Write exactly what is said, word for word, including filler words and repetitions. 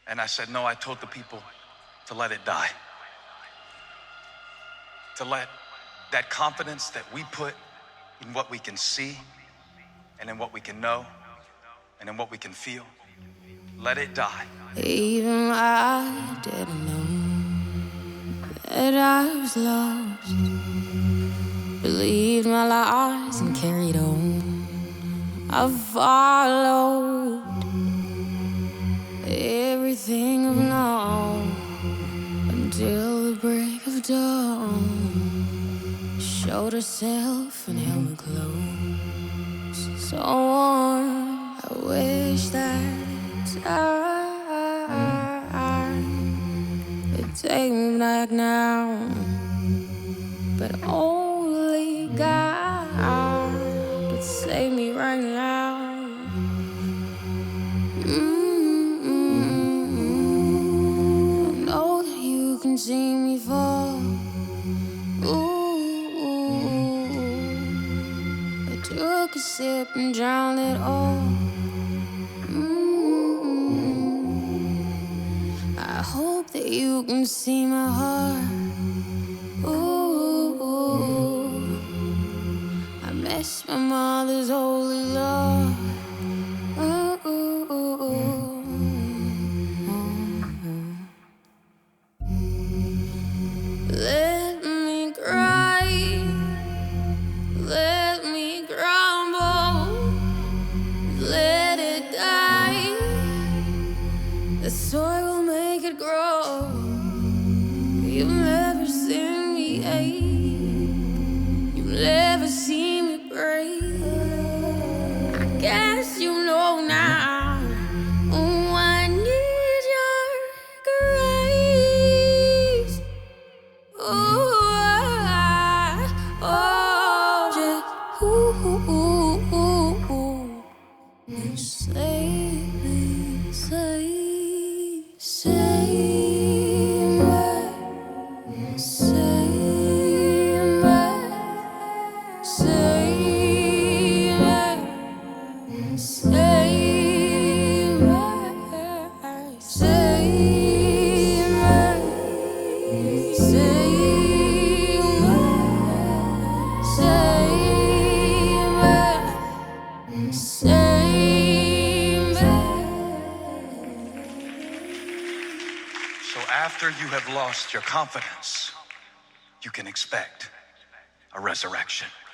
And I said, no, I told the people to let it die. To let that confidence that we put in what we can see and in what we can know and in what we can feel, let it die. Even I didn't know that I was lost. Believed my lies and carried on. I followed everything I've known until the break of dawn showed herself and held me close. So warm, I wish that time would take me back now, but only God could save me right now. Mm-hmm. I know that you can see me fall. Ooh, I took a sip and drowned it all. Mm-hmm. I hope that you can see my heart. Ooh, I miss my mother's holy love. Ooh, ooh, ooh, ooh. Let me cry, let me crumble, let it die. The soil will make it grow. You've never seen me ache, you've never seen me break. I guess you know now. Oh, I need your grace. Oh, I, oh, just ooh, ooh, ooh, ooh. You save me, save, save me, save me, save me, save me, save me, save me. So after you have lost your confidence, you can expect a resurrection.